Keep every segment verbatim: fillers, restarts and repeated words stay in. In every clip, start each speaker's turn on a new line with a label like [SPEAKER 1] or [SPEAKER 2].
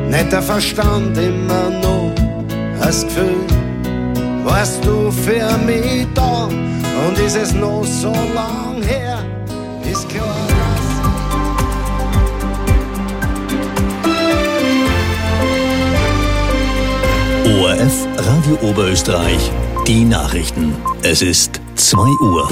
[SPEAKER 1] nicht der Verstand, immer noch das Gefühl, warst du für mich da und ist es noch so lang her, ist klar.
[SPEAKER 2] O R F Radio Oberösterreich, die Nachrichten. Es ist zwei Uhr.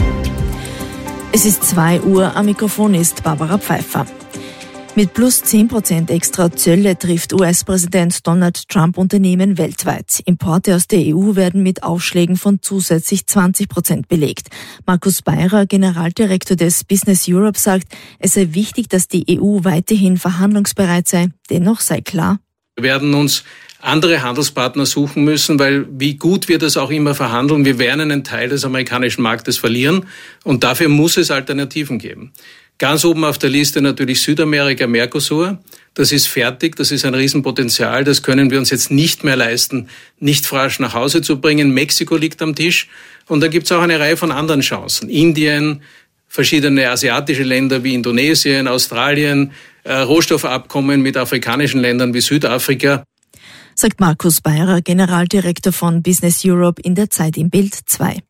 [SPEAKER 3] Es ist zwei Uhr, am Mikrofon ist Barbara Pfeiffer. Mit plus zehn Prozent extra Zölle trifft U S-Präsident Donald Trump Unternehmen weltweit. Importe aus der E U werden mit Aufschlägen von zusätzlich zwanzig Prozent belegt. Markus Beirer, Generaldirektor des Business Europe, sagt, es sei wichtig, dass die E U weiterhin verhandlungsbereit sei. Dennoch sei klar:
[SPEAKER 4] Wir werden uns andere Handelspartner suchen müssen, weil wie gut wir das auch immer verhandeln, wir werden einen Teil des amerikanischen Marktes verlieren und dafür muss es Alternativen geben. Ganz oben auf der Liste natürlich Südamerika, Mercosur. Das ist fertig, das ist ein Riesenpotenzial, das können wir uns jetzt nicht mehr leisten, nicht frisch nach Hause zu bringen. Mexiko liegt am Tisch und dann gibt es auch eine Reihe von anderen Chancen. Indien, verschiedene asiatische Länder wie Indonesien, Australien, äh, Rohstoffabkommen mit afrikanischen Ländern wie Südafrika.
[SPEAKER 3] Sagt Markus Beirer, Generaldirektor von Business Europe in der Zeit im Bild zwei.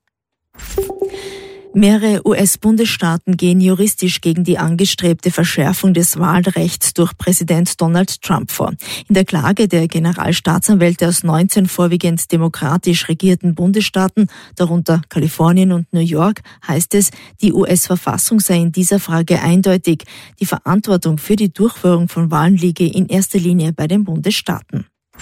[SPEAKER 3] Mehrere U S-Bundesstaaten gehen juristisch gegen die angestrebte Verschärfung des Wahlrechts durch Präsident Donald Trump vor. In der Klage der Generalstaatsanwälte aus neunzehn vorwiegend demokratisch regierten Bundesstaaten, darunter Kalifornien und New York, heißt es, die U S-Verfassung sei in dieser Frage eindeutig. Die Verantwortung für die Durchführung von Wahlen liege in erster Linie bei den Bundesstaaten.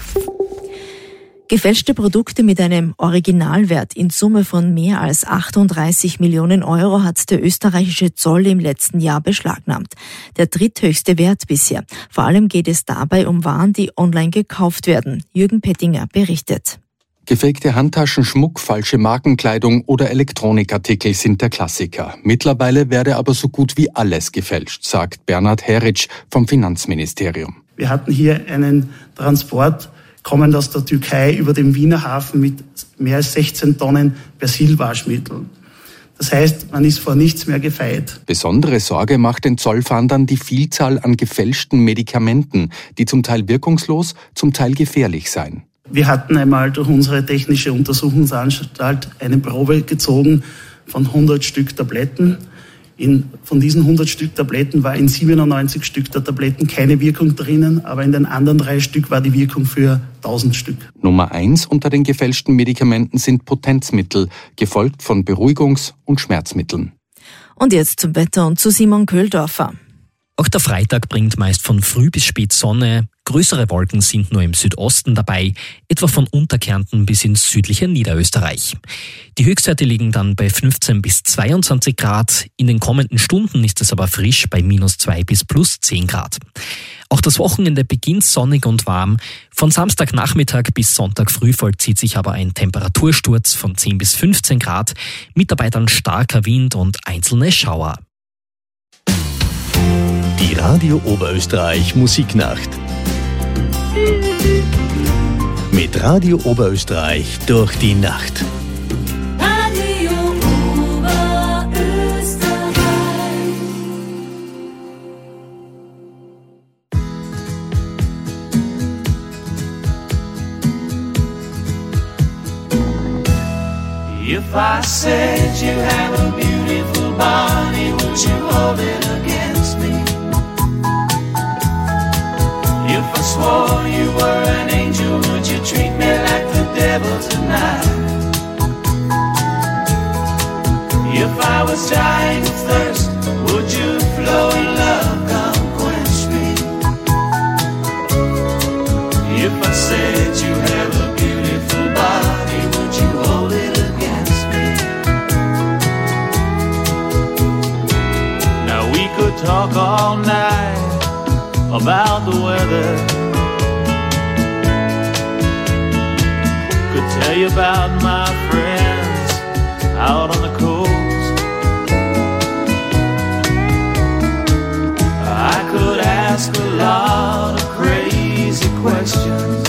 [SPEAKER 3] Gefälschte Produkte mit einem Originalwert in Summe von mehr als achtunddreißig Millionen Euro hat der österreichische Zoll im letzten Jahr beschlagnahmt. Der dritthöchste Wert bisher. Vor allem geht es dabei um Waren, die online gekauft werden. Jürgen Pettinger berichtet.
[SPEAKER 5] Gefakte Handtaschen, Schmuck, falsche Markenkleidung oder Elektronikartikel sind der Klassiker. Mittlerweile werde aber so gut wie alles gefälscht, sagt Bernhard Heric vom Finanzministerium.
[SPEAKER 6] Wir hatten hier einen Transport kommend aus der Türkei über den Wiener Hafen mit mehr als sechzehn Tonnen Persilwaschmittel. Das heißt, man ist vor nichts mehr gefeit.
[SPEAKER 5] Besondere Sorge macht den Zollfahndern die Vielzahl an gefälschten Medikamenten, die zum Teil wirkungslos, zum Teil gefährlich seien.
[SPEAKER 6] Wir hatten einmal durch unsere technische Untersuchungsanstalt eine Probe gezogen von hundert Stück Tabletten. In, von diesen hundert Stück Tabletten war in siebenundneunzig Stück der Tabletten keine Wirkung drinnen, aber in den anderen drei Stück war die Wirkung für tausend Stück.
[SPEAKER 5] Nummer eins unter den gefälschten Medikamenten sind Potenzmittel, gefolgt von Beruhigungs- und Schmerzmitteln.
[SPEAKER 3] Und jetzt zum Wetter und zu Simon Köhldorfer.
[SPEAKER 7] Auch der Freitag bringt meist von früh bis spät Sonne. Größere Wolken sind nur im Südosten dabei, etwa von Unterkärnten bis ins südliche Niederösterreich. Die Höchstwerte liegen dann bei fünfzehn bis zweiundzwanzig Grad. In den kommenden Stunden ist es aber frisch bei minus zwei bis plus zehn Grad. Auch das Wochenende beginnt sonnig und warm. Von Samstagnachmittag bis Sonntag früh vollzieht sich aber ein Temperatursturz von zehn bis fünfzehn Grad, mit dabei dann starker Wind und einzelne Schauer.
[SPEAKER 2] Die Radio Oberösterreich Musiknacht. Mit Radio Oberösterreich durch die Nacht.
[SPEAKER 8] Radio Oberösterreich.
[SPEAKER 9] If I said you have a beautiful body, would you hold it against me? If I swore you were an angel, would you treat me like the devil tonight? If I was dying of thirst, would you flow in love, come quench me? If I said you have a beautiful body, would you hold it against me? Now we could talk all night about the weather, could tell you about my friends out on the coast. I could ask a lot of crazy questions,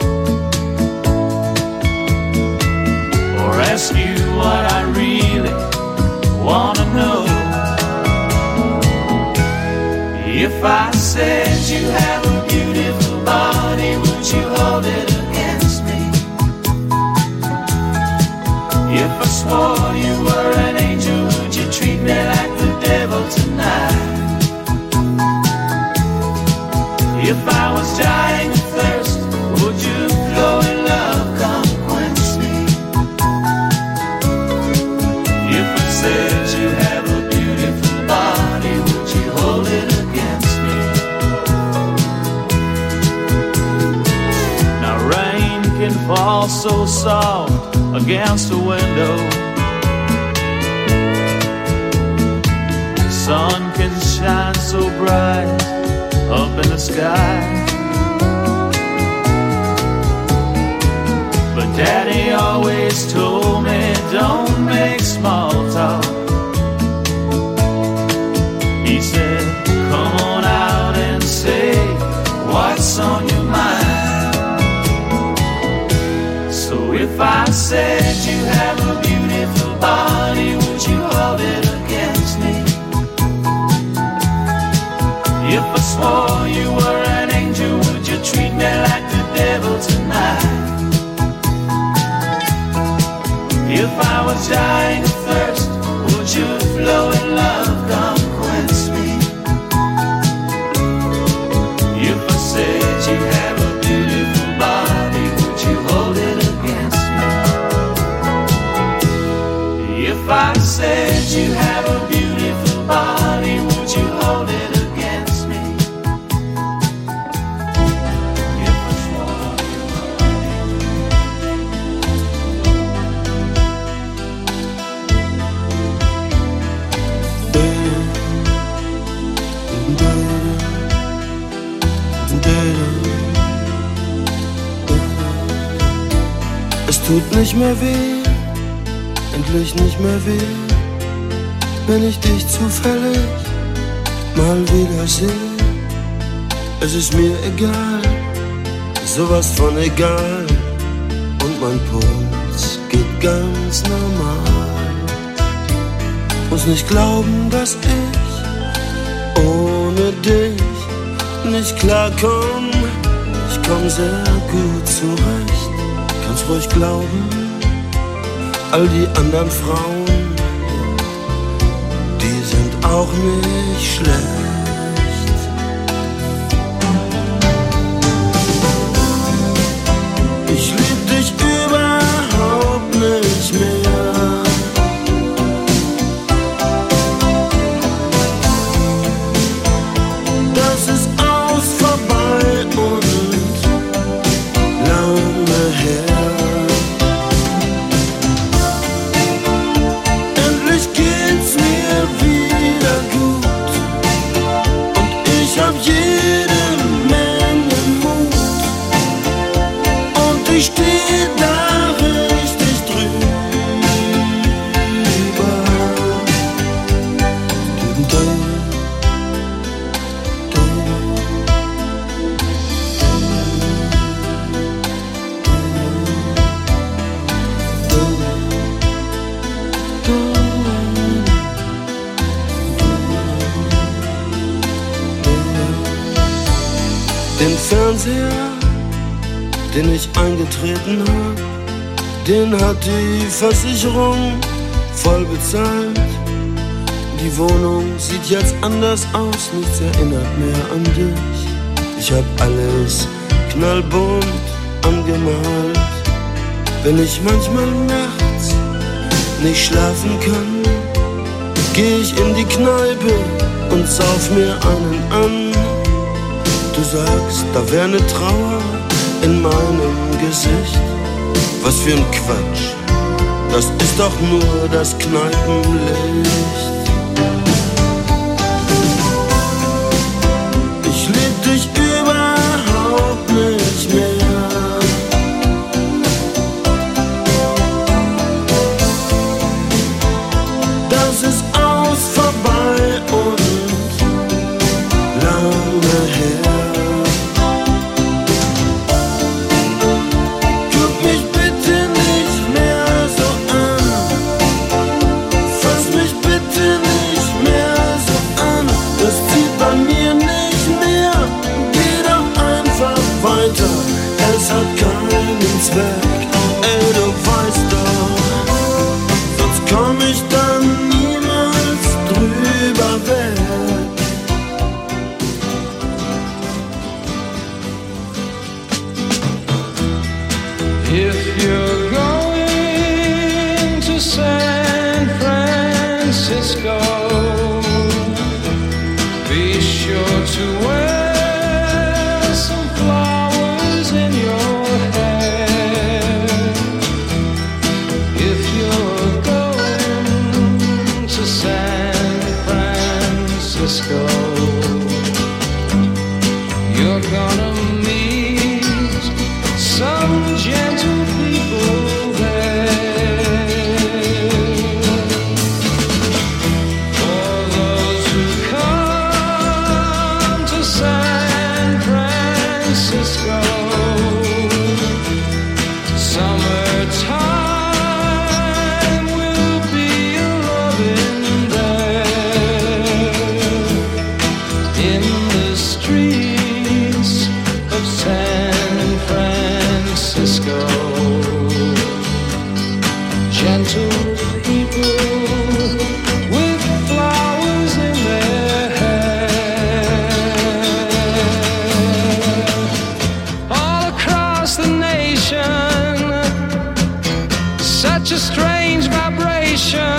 [SPEAKER 9] or ask you what I really want to know. If I said you have a beautiful body, If I was dying of thirst, would you flow in love, come quench me? If I said you have a beautiful body, would you hold it against me? Now rain can fall so soft against a window, sun can shine so bright up in the sky, but Daddy always told me don't make small talk. He said come on out and say what's on your mind. So if I said you have a beautiful body, would you hold it against me? If I swore you were an angel, would you treat me like the devil tonight? If I was dying of thirst, would you flow in love, come quench me? If I said you have a beautiful body, would you hold it against me? If I said you have a beautiful body, would you hold it against me?
[SPEAKER 1] Es tut nicht mehr weh, endlich nicht mehr weh, wenn ich dich zufällig mal wieder sehe. Es ist mir egal, sowas von egal, und mein Puls geht ganz normal. Muss nicht glauben, dass ich ohne dich nicht klarkomm. Ich komm sehr gut zurecht, kannst ruhig glauben. All die anderen Frauen, die sind auch nicht schlecht. Ich lieb dich überhaupt nicht mehr. Das ist aus, vorbei und lange her. Endlich geht's mir wieder gut und ich hab jede Menge Mut und ich steh da richtig drüber. Den Fernseher, den ich eingetreten hab, den hat die Versicherung voll bezahlt. Die Wohnung sieht jetzt anders aus, nichts erinnert mehr an dich. Ich hab alles knallbunt angemalt. Wenn ich manchmal nachts nicht schlafen kann, geh ich in die Kneipe und sauf mir einen an. Du sagst, da wär ne Trauer in meinem Gesicht. Was für ein Quatsch, das ist doch nur das Kneipenlicht. Ich lieb dich überhaupt nicht mehr. Das ist aus, vorbei und lange her. Es hat keinen Zweck, ey, du weißt doch, sonst komm ich dann niemals drüber weg.
[SPEAKER 9] Francisco. Summertime will be a loving there in the streets of San Francisco. Gentle people with flowers in their hair. All across the nation, such a strange vibration.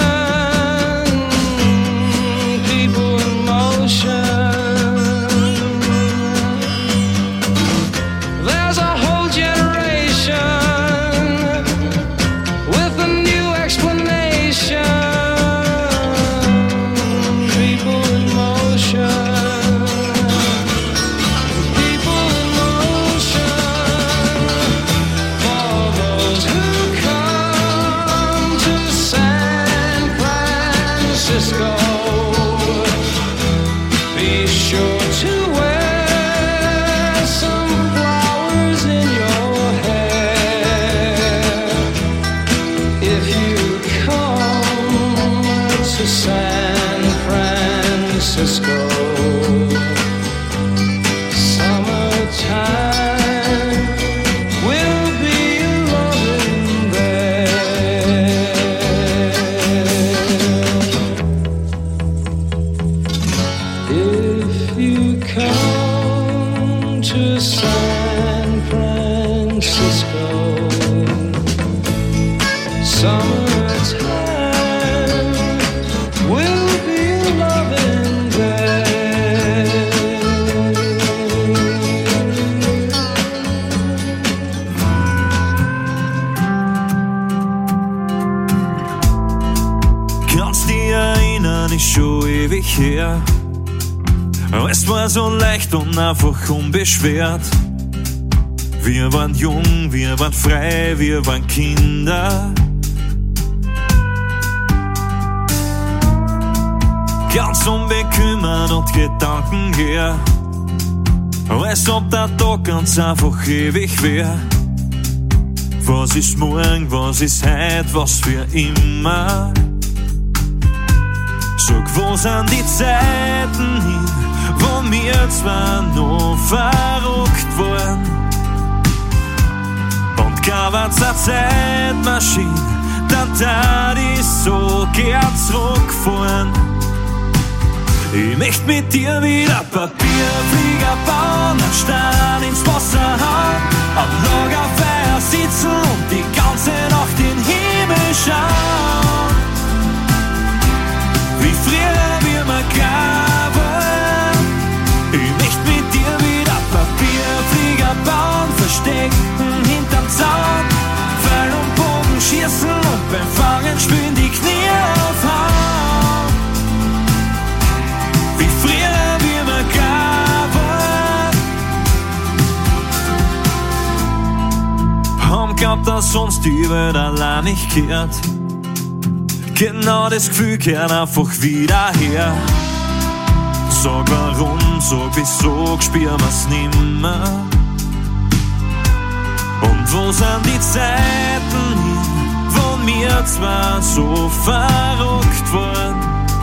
[SPEAKER 9] People in motion. There's a whole generation with a new explanation. People in motion. People in motion. For those who come to San Francisco, be sure to wear some flowers in your hair. If you come to San Francisco, summertime will be loving there. If you come to San Francisco, summertime will be loving there.
[SPEAKER 10] Kannst dich erinnern, ist schon ewig her. Es war so leicht und einfach unbeschwert. Wir waren jung, wir waren frei, wir waren Kinder. Ganz unbekümmert und gedankenleer. Als ob der Tag ganz einfach ewig wär. Was ist morgen, was ist heut, was für immer? Sag, wo sind die Zeiten hin, wo wir zwar noch verrückt waren? Und gab's eine Zeitmaschine, dann tat ich so gern zurückfahren. Ich möcht mit dir wieder Papierflieger bauen, einen Stern ins Wasser hauen, am Lagerfeuer sitzen und die ganze Nacht in den Himmel schauen. Wie früher wir mal gaben. Ich möcht mit dir wieder Papierflieger bauen, verstecken hinterm Zaun, Pfeil und Bogen schießen und beim Fangen spülen die Knie aufhauen. Wie früher wir mal gaben. Haben glaubt, dass uns die Welt allein nicht kehrt. Genau das Gefühl kehrt einfach wieder her. Sag warum, sag wieso, spür wir's nimmer. Und wo sind die Zeiten hin, wo wir zwar so verrückt waren?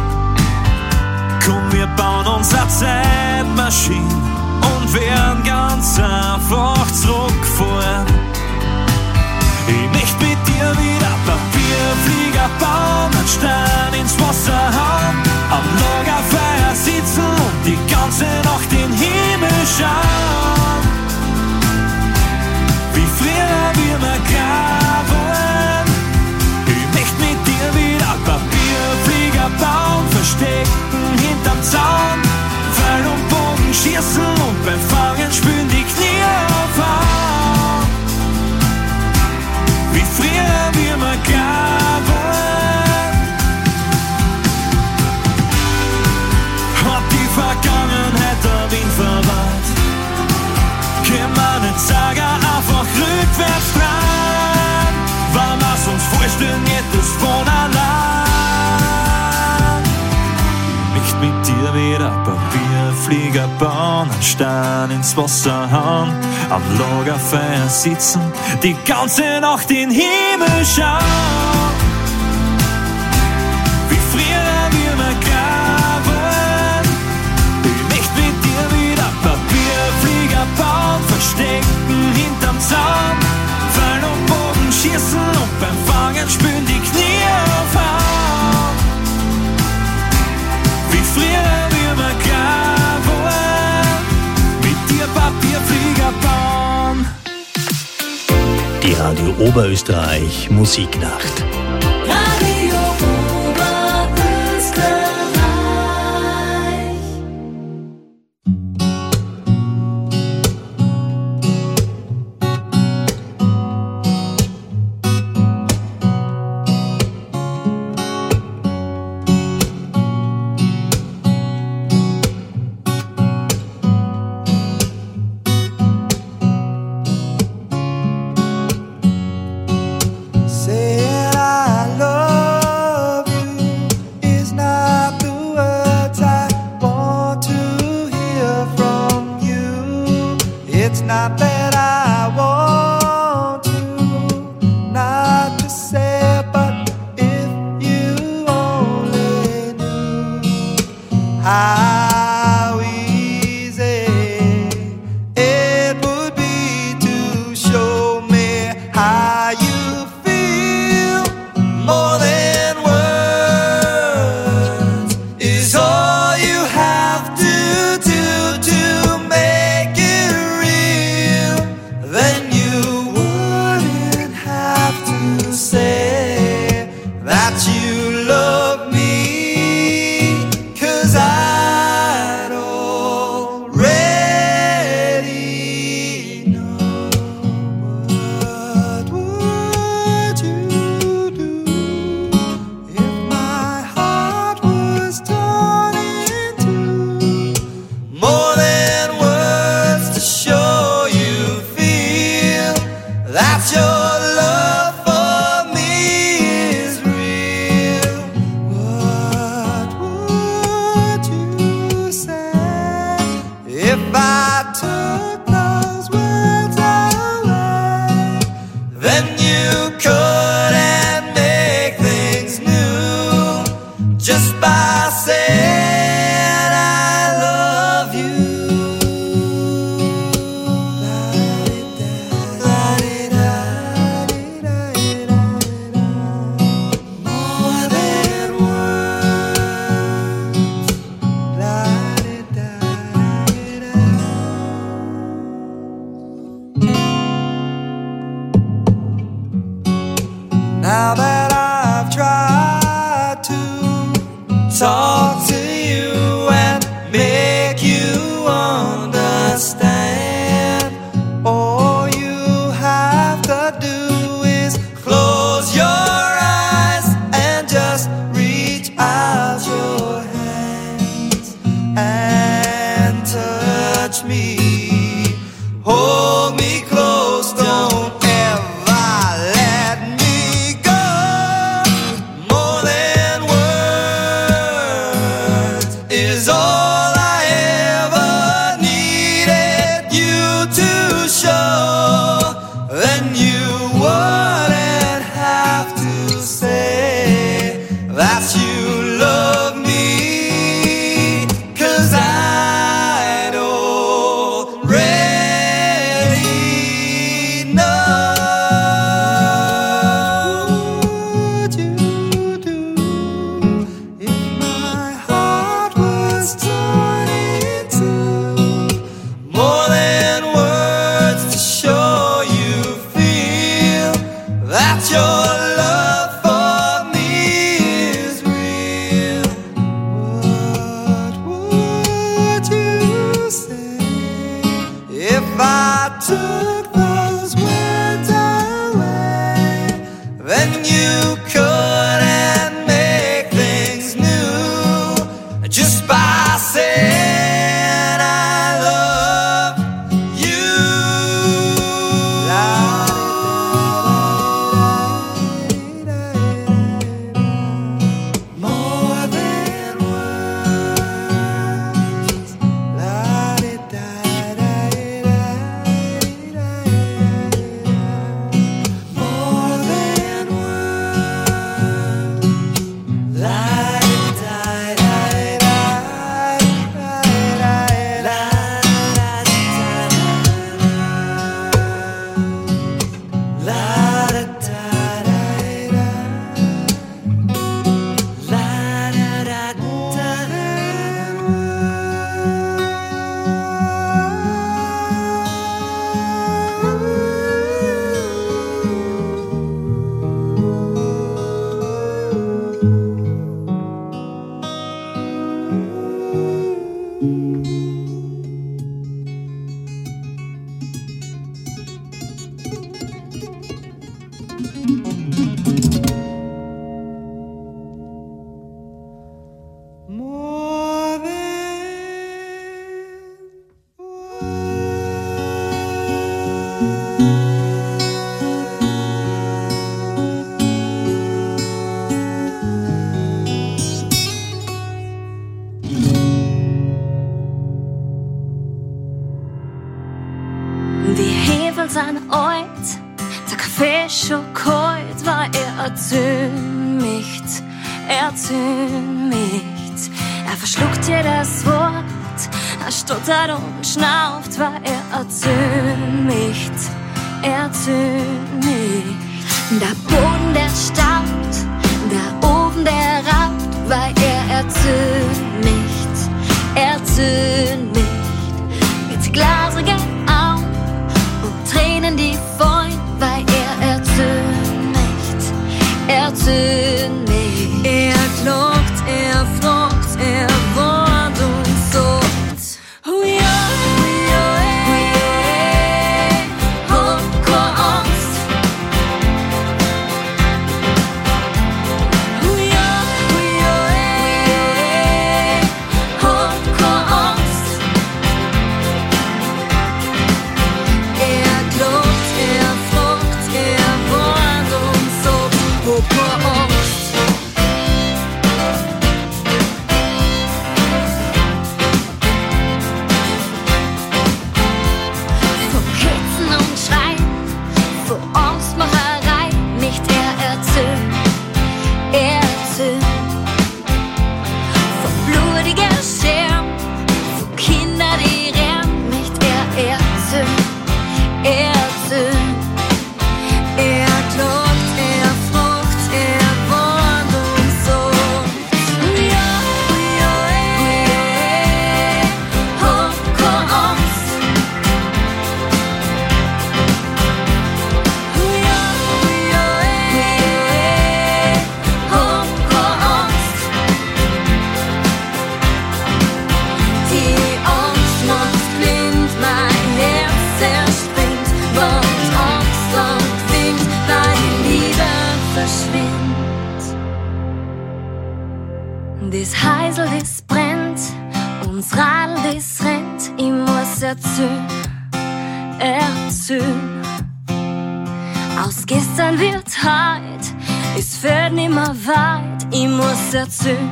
[SPEAKER 10] Komm, wir bauen uns eine Zeitmaschine und werden ganz einfach zurückfahren. Ich möcht mit dir wieder Papierflieger bauen, einen Stern ins Wasser hauen, am Lagerfeuer sitzen und die ganze Nacht in den Himmel schauen. Wie früher wir mal gaben. Ich möcht mit dir wieder Papierflieger bauen, verstecken hinterm Zaun, Pfeil und Bogen schießen und beim Fangen spülen die Knie aufhauen. Wie früher wir mal gaben. Hat die Vergangenheit der Wind verwahrt, können wir nicht sagen, einfach rückwärts dran. Weil was uns vorstellen, geht es von allein. Nicht mit dir wieder Papierflieger bauen. Frauen einen Stein ins Wasser hauen, am Lagerfeuer sitzen, die ganze Nacht in den Himmel schauen. Wie früher wir mal glauben, ich möchte mit dir wieder Papierflieger bauen, verstecken hinterm Zaun, fallen und Bogen schießen und beim Fangen spülen die Knie aufhauen. Wie früher wir mal glauben, mit dir Papierflieger bauen.
[SPEAKER 2] Die Radio Oberösterreich Musiknacht.
[SPEAKER 8] Radio Oberösterreich.
[SPEAKER 11] Saying I love you is not the words I want to hear from you. It's not that I want to not to say, but if you only knew how easy it would be to show me how you more than words is all you have to do to make it real. Then you wouldn't have to say that you love me, 'cause I'd already know. What would you do if my heart was torn in two? More than words to show you feel that your love for me is real. What would you say if I took those words away? Then you couldn't make things new just by saying I love you. More than words. Now that I've tried to talk to you and make you understand, all you have to do is close your eyes and just reach out your hands and touch me. Hold me close, don't ever let me go. More than words is all I ever needed you to show. Then you wouldn't have to say that you love me, 'cause I'd already know. What would you do if my heart was torn in two? More than words to show you feel that your love for me is real. What would you say if I took those words away? Then you couldn't make things new just by saying I love you. More than words. La-di-da.
[SPEAKER 12] Die Hefe sind alt, der Kaffee schon kalt, weil er erzählt mich, erzählt mich. Er verschluckt jedes Wort, er stottert und schnauft, weil er erzählt mich, erzählt mich. Der Boden, der staubt, der Ofen, der raubt, weil er erzählt nicht, erzählt nicht. Mit glasige Augen und Tränen, die fallen, weil er erzählt nicht, erzählt nicht. Er klagt, er fragt, er warnt und sagt, oh ja, oh ja, eh, hab keine Angst. Oh ja, oh ja, eh, hab keine Angst. Er klagt, er fragt, er warnt und sagt, hab keine Angst. Vom Hetzen und Schreien, vor Angstmacherei, nicht er erzählt, er erzählt. Vom blutigen Schirm, von Kindern, die rennen, nicht er erzählt, er erzählt. Er klagt, er fragt, er warnt und sagt, ja, ja, eh, hab keine Angst. Ja, ja, eh, hab keine Angst. Die Angst macht blind, mein Herz zerspringt, macht Angst und Wind, weil die Liebe verschwindet. Das Heisel, das brennt, uns Radl, das rennt, ich muss erzählen, erzählen. Aus gestern wird heut, es führt nimmer weit, ich muss erzählen,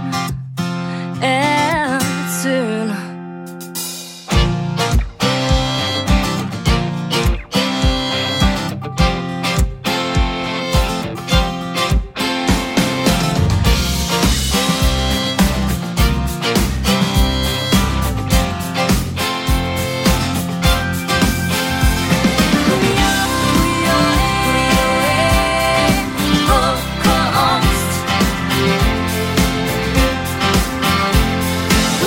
[SPEAKER 12] erzählen. Hab keine Angst.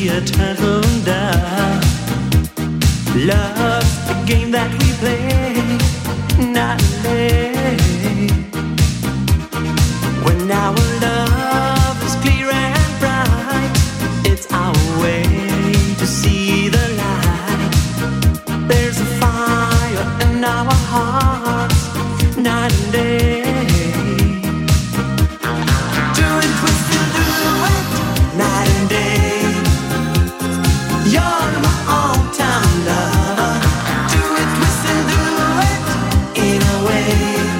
[SPEAKER 13] be eternal now. Love's the game that we play, not day. When our love is clear and bright, it's our way to see the light. There's a fire in our hearts, night and day. Do it, twist and do it, night and day. You're my all-time lover. Do it, twist and do it, in a way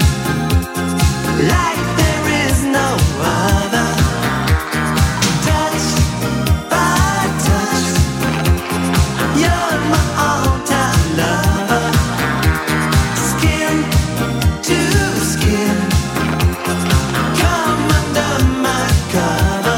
[SPEAKER 13] like there is no other. Touch by touch, you're my all-time lover. Skin to skin, come under my cover.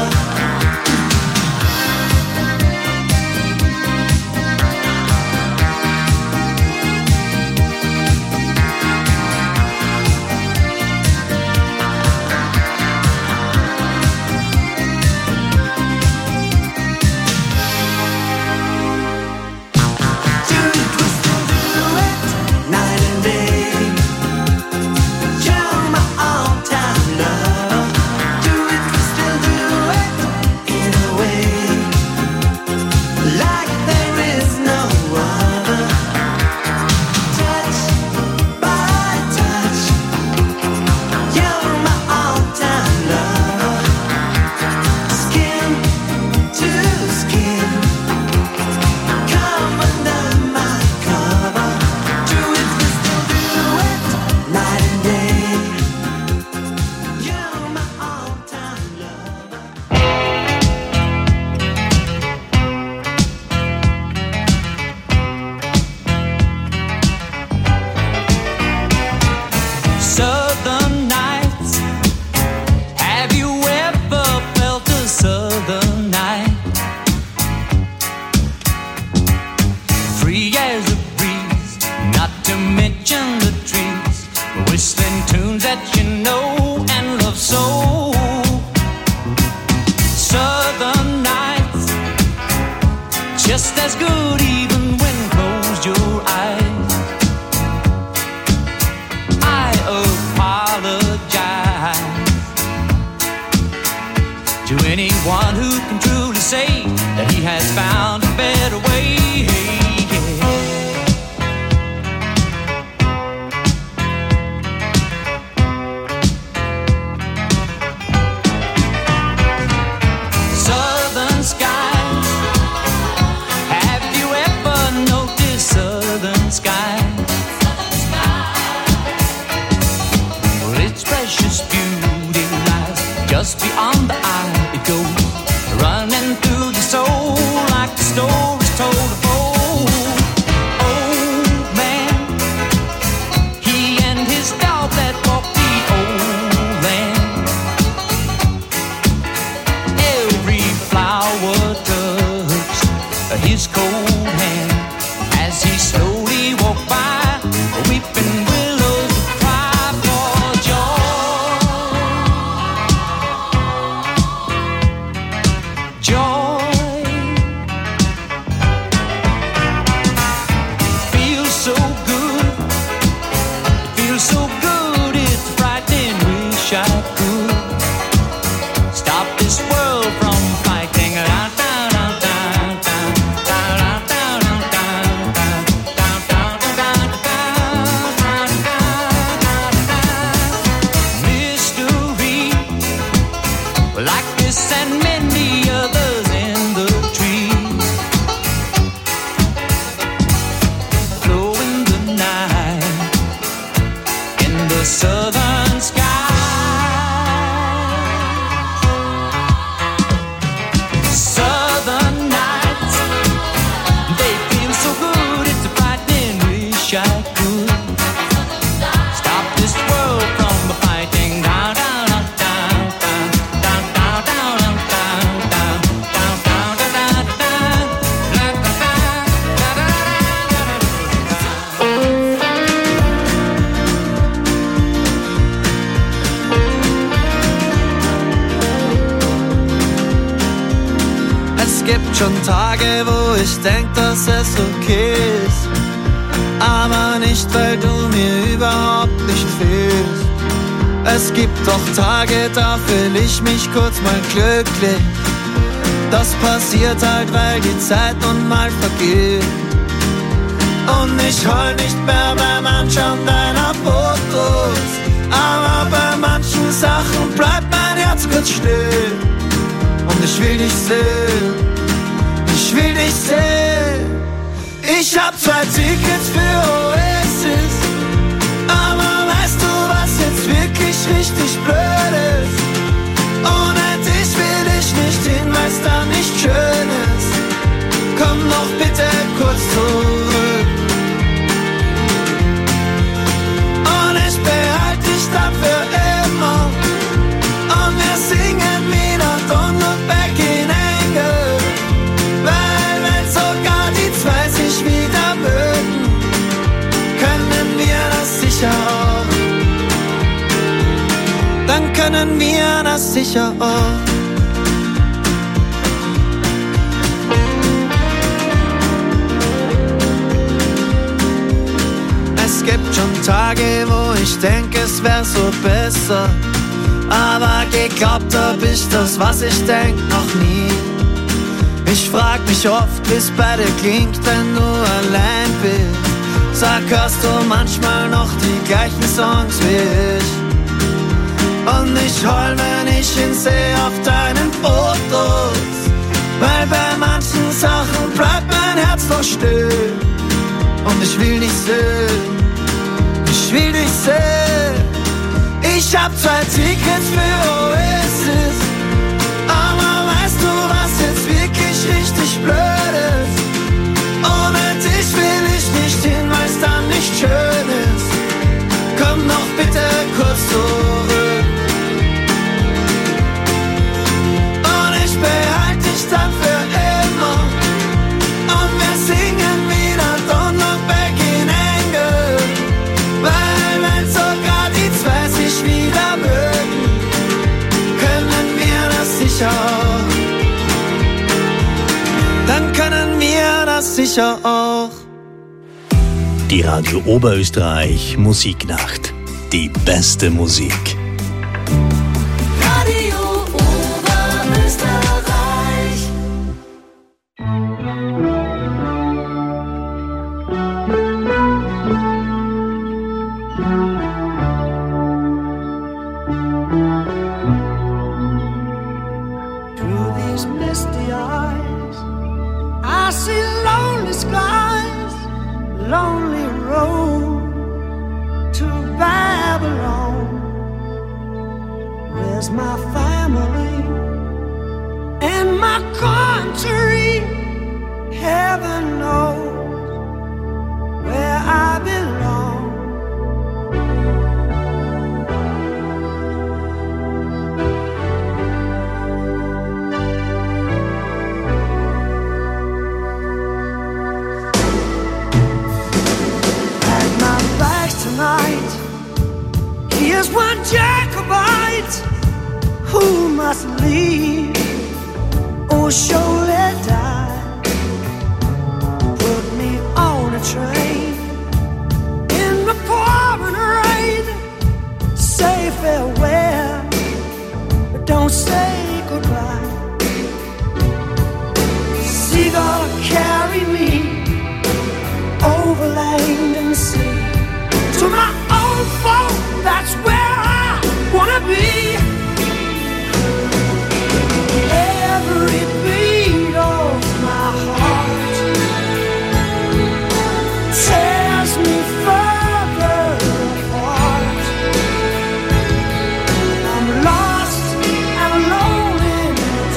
[SPEAKER 13] Do it, twist and do it, night and day. You're my all-time love. Do it, twist and do it, in a way like there is no other. Touch by touch, you're my all-time love. Skin to skin, come under my cover. Do it, twist and do it, night and day. You're my all-time lover. Southern nights, have you ever felt a southern night? Free as a breeze, not to mention the trees, whistling tunes that you know and love so. Southern nights, just as good even when closed your eyes. I apologize to anyone who can truly say that he has found a better way. Southern skies, have you ever noticed southern skies? Well, its precious beauty lies just beyond the eye. It goes running through your soul like the stories told of old. Old man, he and his dog that walked the old land. Every flower touched his cold hand as he slowly walked by. Weeping willows would cry for joy. Joy feels so good. It feels so good. It's frightening. Wish I could stop this world from fighting. Down, down, down, down, down, down, down, down, down, down, down, down, down, down. Mystery like this and many others in the trees, glow in the night in the southern sky. Southern nights, they feel so good. It's a frightening. Wish I could stop this world from fighting. Down, down, down, down, down, down, down, down, down, down,
[SPEAKER 11] gibt schon Tage, wo ich denk, dass es okay ist, aber nicht, weil du mir überhaupt nicht fehlst. Es gibt doch Tage, da fühl ich mich kurz mal glücklich. Das passiert halt, weil die Zeit nun mal vergeht. Und ich heul nicht mehr beim Anschauen deiner Fotos, aber bei manchen Sachen bleibt mein Herz kurz still. Und ich will dich sehen, ich will dich sehen. Ich hab zwei Tickets für Oasis, aber weißt du, was jetzt wirklich richtig blöd ist? Ohne dich will ich nicht hin, weil's da nicht schön ist. Komm doch bitte kurz zurück und ich behalte dich dann für immer. Und wir singen wieder Don't Look Back in Anger, weil wenn sogar die zwei sich wieder mögen, können wir das sicher auch. Dann können wir das sicher auch. Es gibt schon Tage, wo ich denke, es wär so besser, aber geglaubt hab ich das, was ich denk, noch nie. Ich frag mich oft, wie's bei dir klingt, wenn du allein bist. Sag, hörst du manchmal noch die gleichen Songs wie ich? Und ich heul, wenn ich ihn seh auf deinen Fotos, weil bei manchen Sachen bleibt mein Herz noch still. Und ich will dich sehen, ich will dich sehen. Ich hab zwei Tickets für Oasis, aber weißt du, was jetzt wirklich richtig blöd ist? Ohne dich will ich nicht hin, weil's dann nicht schön ist. Komm doch bitte kurz zurück und ich behalte dich dann für immer. Und wir singen wieder Don't Look Back in Anger, weil wenn sogar die zwei sich wieder mögen, können wir das sicher auch. Dann können wir das sicher auch.
[SPEAKER 2] Die Radio Oberösterreich Musiknacht. Die beste Musik.
[SPEAKER 8] Radio Oberösterreich.
[SPEAKER 11] Through these misty eyes, I see lonely skies, lonely road to Babylon. Where's my family and my country? Heaven knows where I belong. Pack my bags tonight. Here's one Jacobite who must leave or surely die. Put me on a train in the pouring rain. Say farewell, but don't say goodbye. Seagull, carry me over land and sea to my old folk, that's where I wanna be. Every beat of my heart tears me further apart. I'm lost and alone in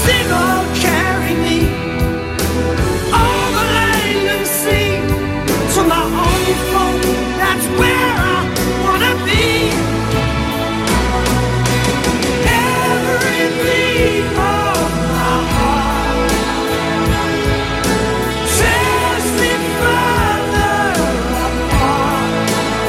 [SPEAKER 9] seagull carry me over land and sea to my own home. That's where I wanna be. Every beat of my heart tears me further apart.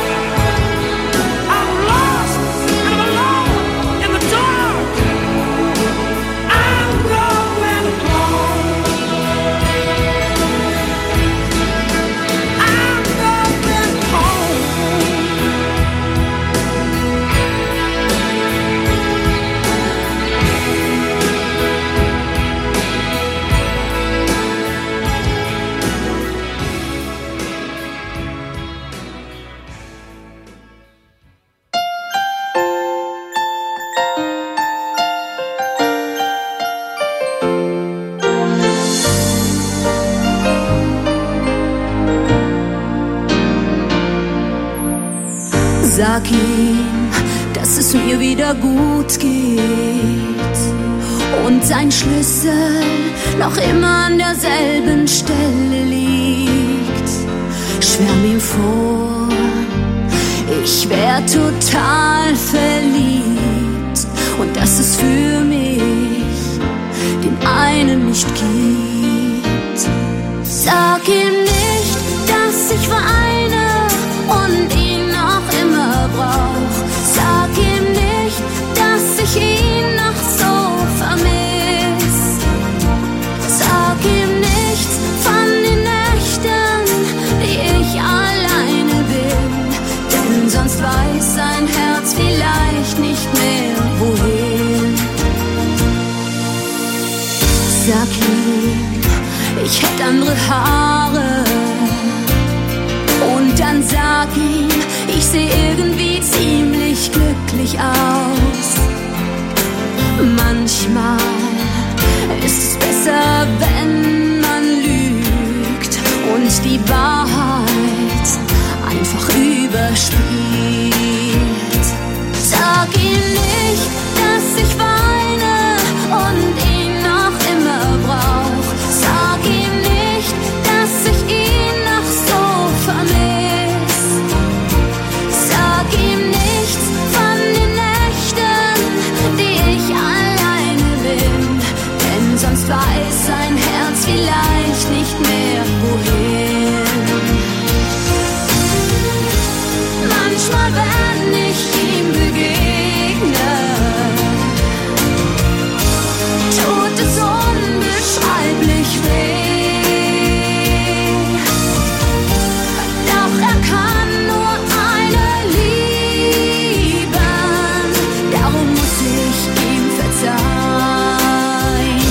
[SPEAKER 9] I'm lost and I'm alone in the dark. I'm going home. I'm going home.
[SPEAKER 12] Sag ihm, dass es mir wieder gut geht und sein Schlüssel noch immer an derselben Stelle liegt. Schwärm ihm vor, ich wär total verliebt und dass es für mich den einen nicht gibt. Sag ihm nicht, dass ich weine und ihn noch immer brauch. Sag ihm nicht, dass ich ihn noch so vermiss. Sag ihm nichts von den Nächten, die ich alleine bin, denn sonst weiß sein Herz vielleicht nicht mehr wohin. Sag ihm, ich hätte andere Haare. Und dann sag ihm, ich seh irgendwie ziemlich glücklich aus. Manchmal ist es besser, wenn man lügt und die Wahrheit einfach überspielt. Sag ihm nicht, dass ich weine und ihn noch immer brauch. Sag ihm nicht, dass ich ihn noch so vermiss. Sag ihm nichts von den Nächten, die ich alleine bin, denn sonst weiß sein Herz vielleicht nicht mehr wohin. Manchmal, wenn ich ihm begegne, tut es unbeschreiblich weh. Doch er kann nur eine lieben, darum muss ich ihm verzeihen.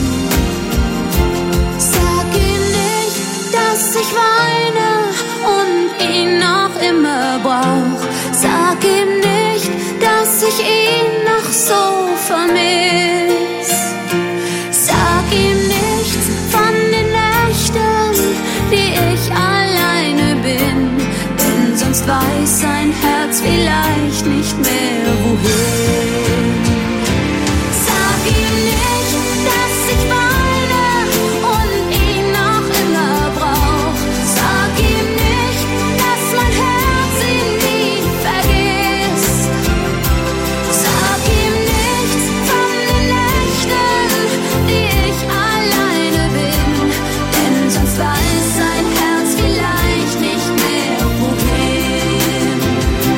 [SPEAKER 12] Sag ihm nicht, dass ich weine und ihn noch immer brauch. Sag ihm nicht, dass ich ihn noch so vermiss. Sag ihm nichts von den Nächten, die ich alleine bin, denn sonst weiß sein Herz vielleicht nicht mehr wohin. Sag ihm nicht, dass ich weine und ihn noch immer brauch. Sag ihm nicht, dass mein Herz ihn nie vergisst. Sag ihm nichts von den Nächten, die ich alleine bin, denn sonst weiß sein Herz vielleicht nicht mehr wohin.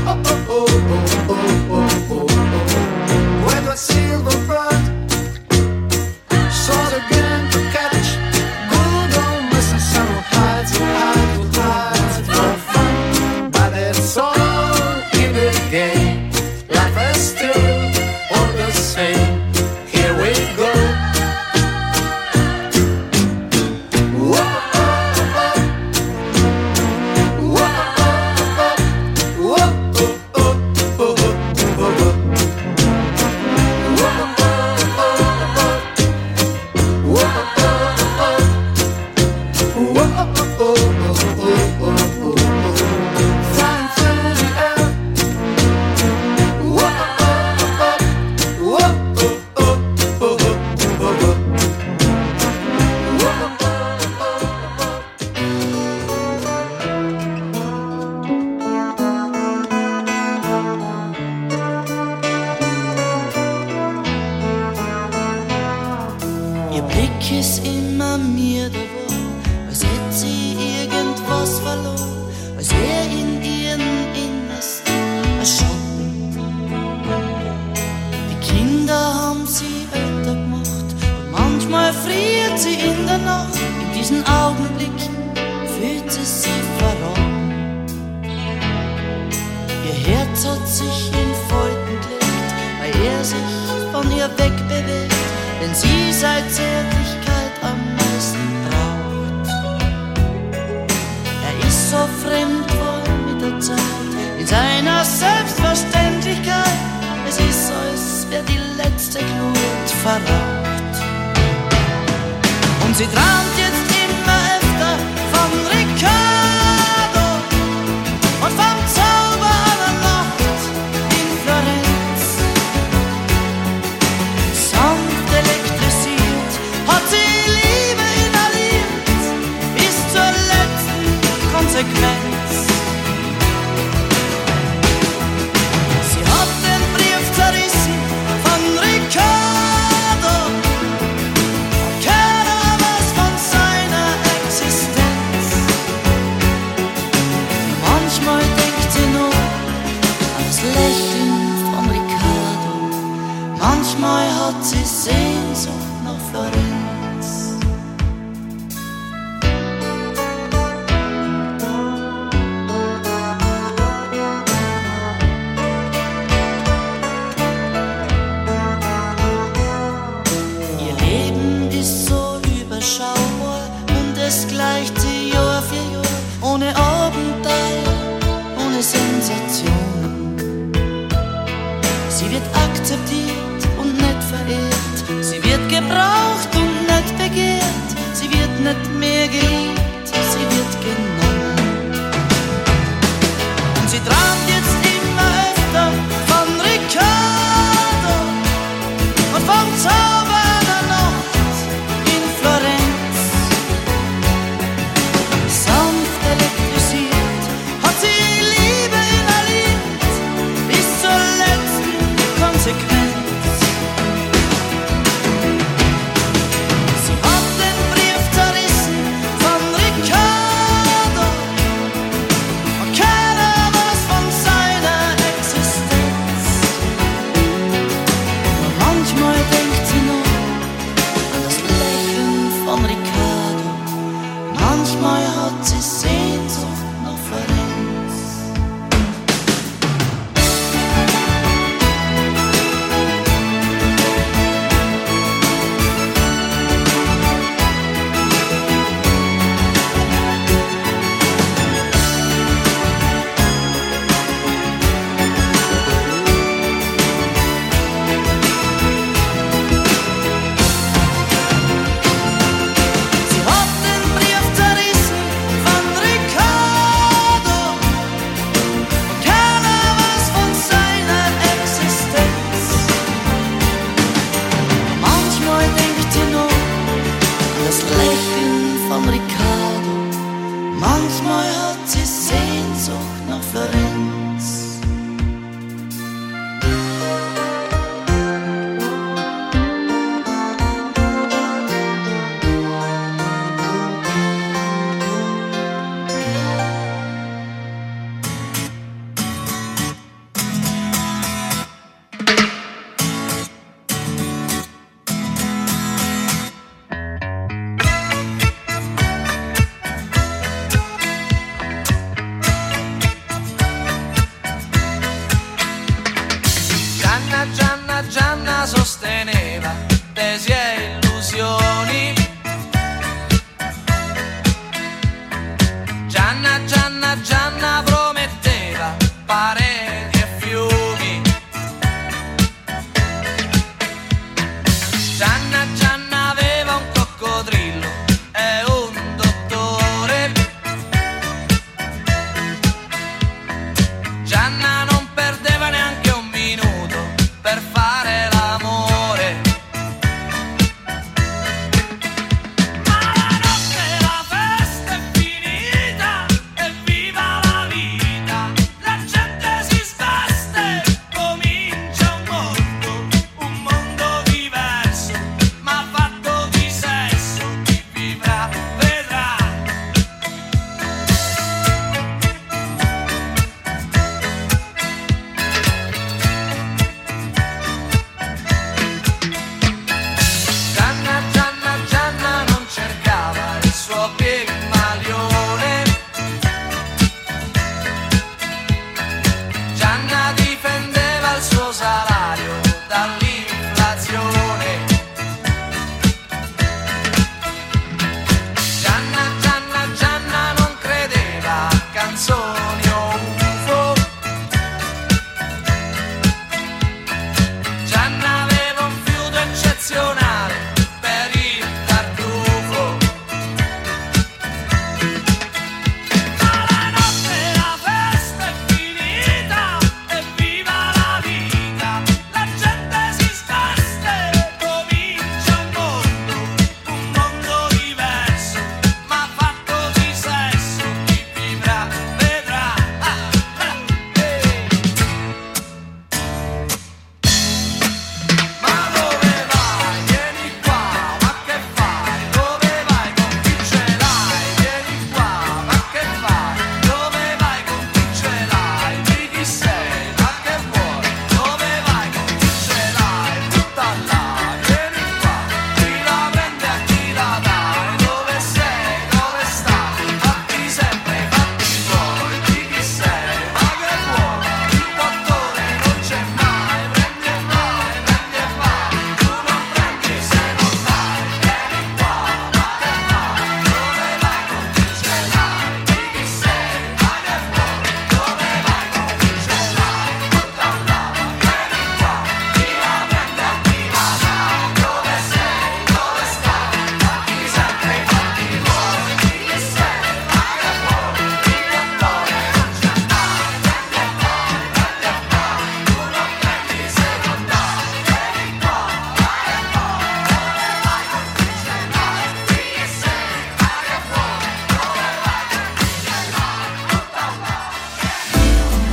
[SPEAKER 11] Keiner was von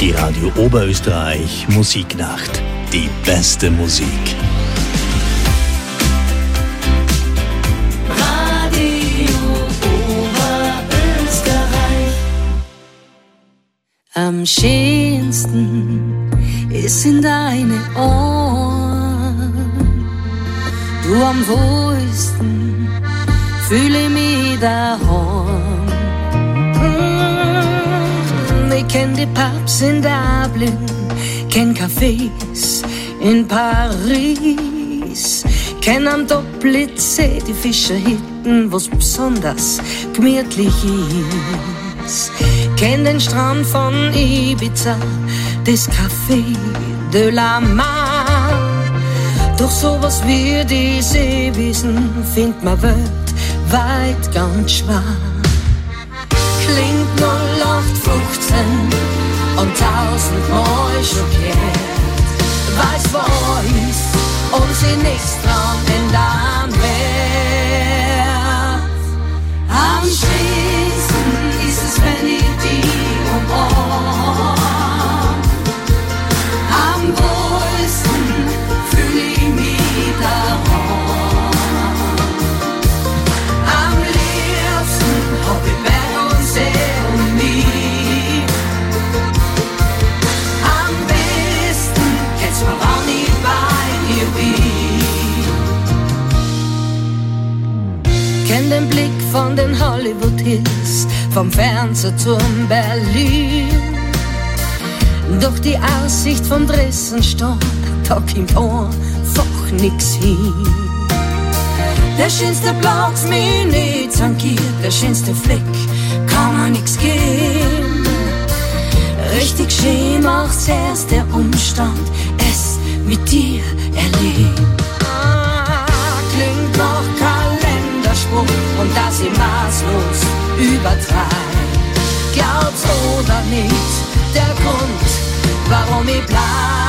[SPEAKER 2] Die Radio Oberösterreich Musiknacht. Die beste Musik.
[SPEAKER 8] Radio Oberösterreich.
[SPEAKER 14] Am schönsten ist in deine Ohren. Du am wohlsten fühle ich mich daheim. Mm, ich kenn die Pubs in Dublin, kenn Cafés in Paris, kenn am Doppelitsee die Fischerhütten, wo's besonders gemütlich ist. Kenn den Strand von Ibiza, das Café de la Mar. Doch sowas wie die Seewiesen findet man weltweit ganz schwer. Klingt null acht fünfzehn und tausendmal schockiert, weil's weiß und sie nichts dran ändern wird. Am schönsten ist es, wenn ich die umarm. Am wohlsten fühl ich mich daheim. Am liebsten hab ich Berg und See und mich. Am besten geht's mir, wann ich bei dir bin. Kenn den Blick von den Hollywood Hills, vom Fernsehturm Berlin. Doch die Aussicht vom Dresdenstern, da kommt einfach nix hin. Der schönste Platz mich nicht tangiert, der schönste Fleck kann mir nix geben. Richtig schön macht's erst der Umstand, es mit dir erleben. Ah, klingt nach Kalenderspruch und dass ich maßlos übertreib. Glaub's oder nicht, der Grund, warum ich bleib.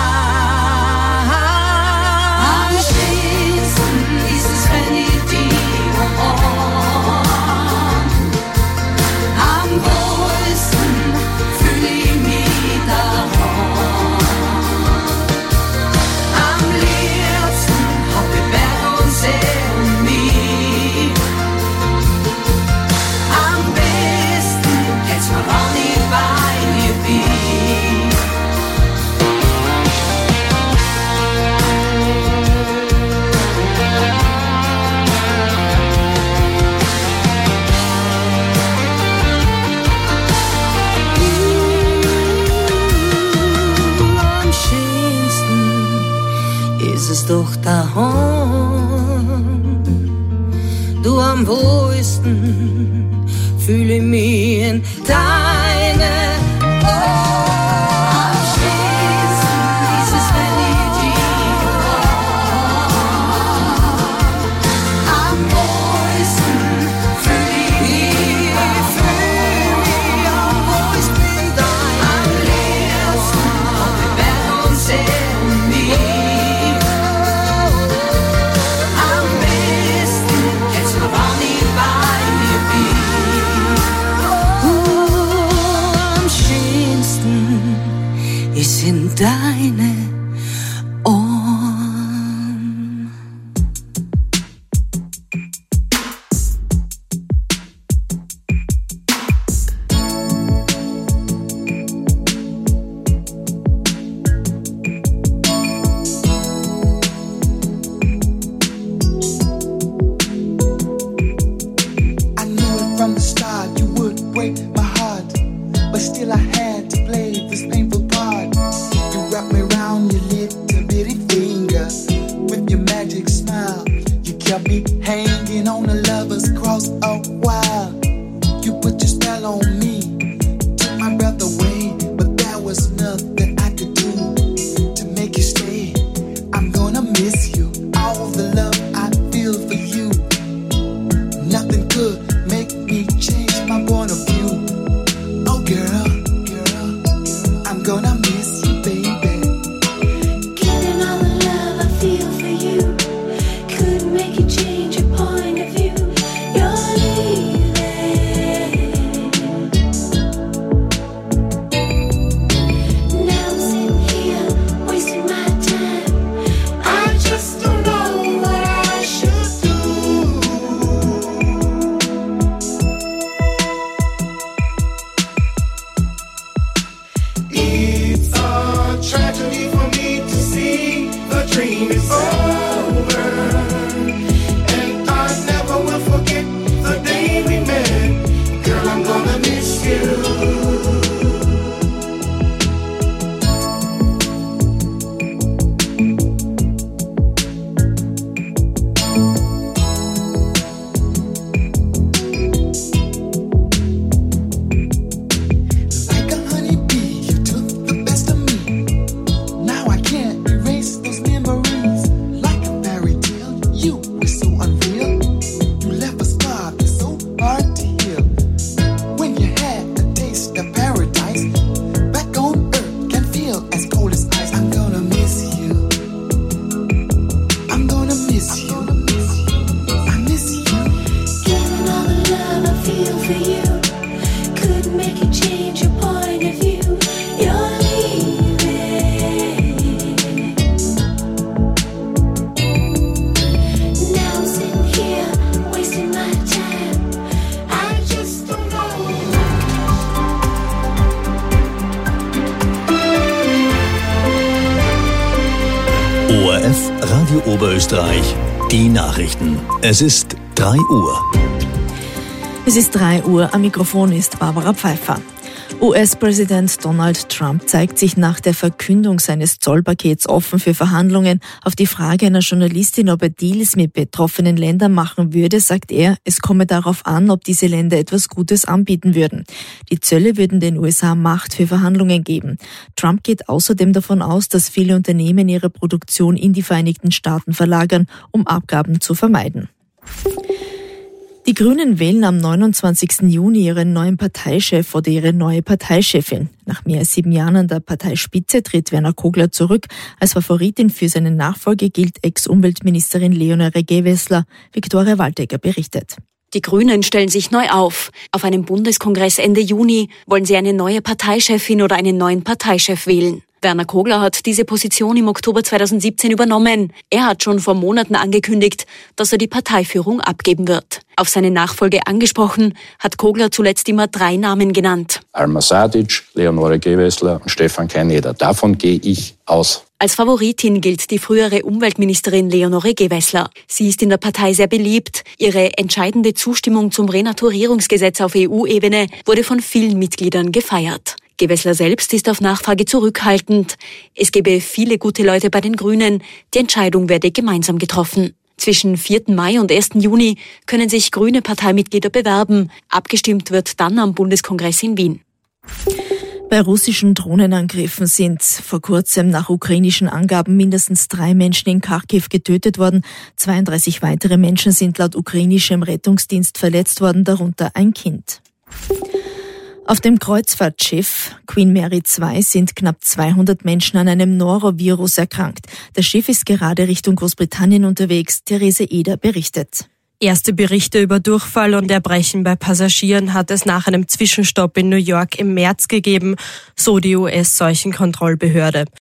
[SPEAKER 14] Am schönsten ist es, wenn ich dich umarm. Am wohlsten fühl ich mich daheim. Am liebsten hab ich Berg und See und mich. Am besten geht's mir, wann ich bei dir bin. Am schönsten ist es doch daheim. Du am wohlsten fühl ich mich in deine Ohren. Am schönsten ist es, wenn ich dich umarm. Am wohlsten fühl ich mich, fühl mich am wohlsten dein. Am liebsten hab ich Berg und See und mich. Am besten geht's mir, wann ich bei dir bin. Uh, am schönsten ist in deine Ohren.
[SPEAKER 15] I knew it from the start, you would break my heart. But still I had to play this painful part. You wrapped me around your little bitty finger. With your magic smile, you kept me hanging on a lover's cross a while. You put your spell on me, took my breath away. But there was nothing I could do to make you stay. I'm gonna miss you, all the love I feel for you. Nothing could make me change my point of view. Oh girl, girl, I'm gonna miss you, baby.
[SPEAKER 8] Killing all the love I feel for you could make you change your point of view. You're leaving.
[SPEAKER 2] F Radio Oberösterreich, die Nachrichten. Es ist drei Uhr.
[SPEAKER 3] Es ist drei Uhr, am Mikrofon ist Barbara Pfeiffer. U S-Präsident Donald Trump zeigt sich nach der Verkündung seines Zollpakets offen für Verhandlungen. Auf die Frage einer Journalistin, ob er Deals mit betroffenen Ländern machen würde, sagt er, es komme darauf an, ob diese Länder etwas Gutes anbieten würden. Die Zölle würden den U S A Macht für Verhandlungen geben. Trump geht außerdem davon aus, dass viele Unternehmen ihre Produktion in die Vereinigten Staaten verlagern, um Abgaben zu vermeiden. Die Grünen wählen am neunundzwanzigsten Juni ihren neuen Parteichef oder ihre neue Parteichefin. Nach mehr als sieben Jahren an der Parteispitze tritt Werner Kogler zurück. Als Favoritin für seine Nachfolge gilt Ex-Umweltministerin Leonore Gewessler. Viktoria Waldecker berichtet.
[SPEAKER 16] Die Grünen stellen sich neu auf. Auf einem Bundeskongress Ende Juni wollen sie eine neue Parteichefin oder einen neuen Parteichef wählen. Werner Kogler hat diese Position im Oktober zweitausendsiebzehn übernommen. Er hat schon vor Monaten angekündigt, dass er die Parteiführung abgeben wird. Auf seine Nachfolge angesprochen, hat Kogler zuletzt immer drei Namen genannt.
[SPEAKER 17] Alma Sadic, Leonore Gewessler und Stefan Keineder. Davon gehe ich aus.
[SPEAKER 16] Als Favoritin gilt die frühere Umweltministerin Leonore Gewessler. Sie ist in der Partei sehr beliebt. Ihre entscheidende Zustimmung zum Renaturierungsgesetz auf E U-Ebene wurde von vielen Mitgliedern gefeiert. Gewessler selbst ist auf Nachfrage zurückhaltend. Es gebe viele gute Leute bei den Grünen. Die Entscheidung werde gemeinsam getroffen. Zwischen vierten Mai und ersten Juni können sich grüne Parteimitglieder bewerben. Abgestimmt wird dann am Bundeskongress in Wien.
[SPEAKER 3] Bei russischen Drohnenangriffen sind vor kurzem nach ukrainischen Angaben mindestens drei Menschen in Kharkiv getötet worden. zweiunddreißig weitere Menschen sind laut ukrainischem Rettungsdienst verletzt worden, darunter ein Kind. Auf dem Kreuzfahrtschiff Queen Mary zwei sind knapp zweihundert Menschen an einem Norovirus erkrankt. Das Schiff ist gerade Richtung Großbritannien unterwegs. Therese Eder berichtet.
[SPEAKER 18] Erste Berichte über Durchfall und Erbrechen bei Passagieren hat es nach einem Zwischenstopp in New York im März gegeben, so die U S-Seuchenkontrollbehörde.